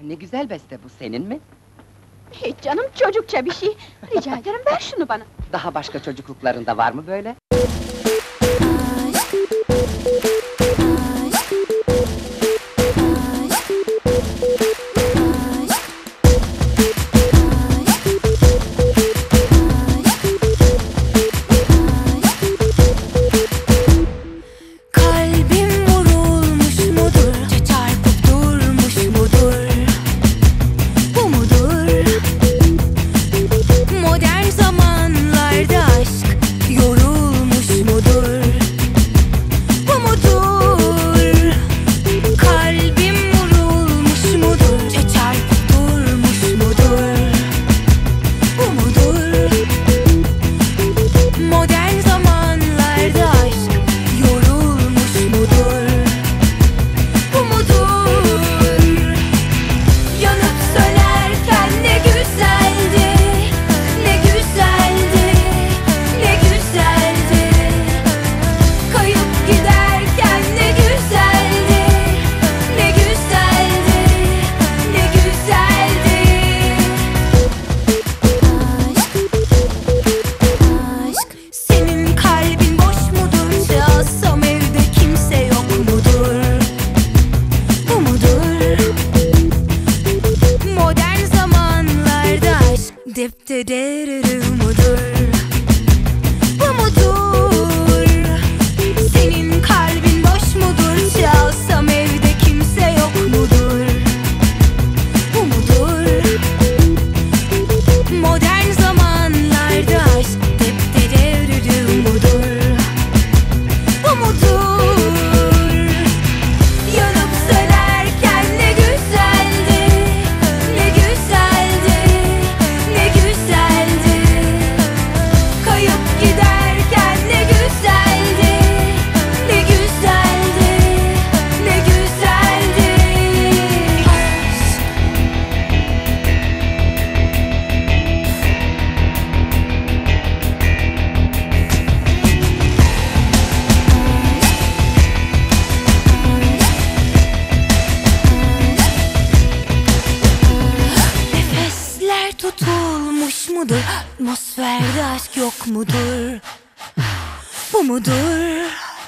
ne güzel beste bu, senin mi? Hiç canım, çocukça bir şey. Rica ederim, ver şunu bana. Daha başka çocukluklarında var mı böyle? Mudur? Bu mudur? Senin kalbin boş mudur? Çalsam evde kimse yok mudur? Bu mudur? Modern zamanlarda aşk depterürü mudur? Bu mudur? Yanıp sönerken ne güzeldi, ne güzeldi, ne güzeldi. Kayıp giderken ne güzeldi, ne güzeldi, ne güzeldi. Nefesler tutulmuş mudur? Atmosferde aşk yok mudur? Bu mudur?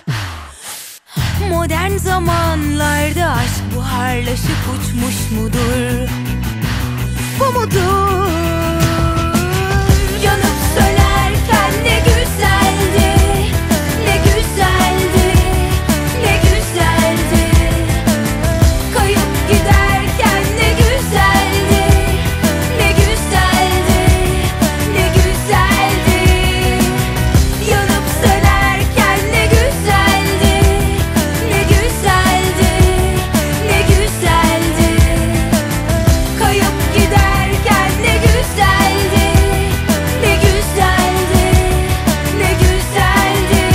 Modern zamanlarda aşk buharlaşıp uçmuş mudur? Bu mudur? Yanıp sönerken ne güzeldi, ne güzeldi, ne güzeldi. Kayıp giderken ne güzeldi, ne güzeldi, ne güzeldi. Yanıp sönerken ne güzeldi, ne güzeldi, ne güzeldi. Kayıp giderken ne güzeldi, ne güzeldi, ne güzeldi.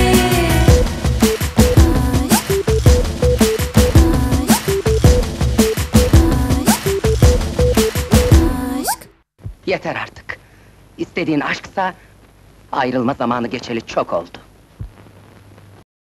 Aşk. Yeter artık. İstediğin aşksa, ayrılma zamanı geçeli çok oldu.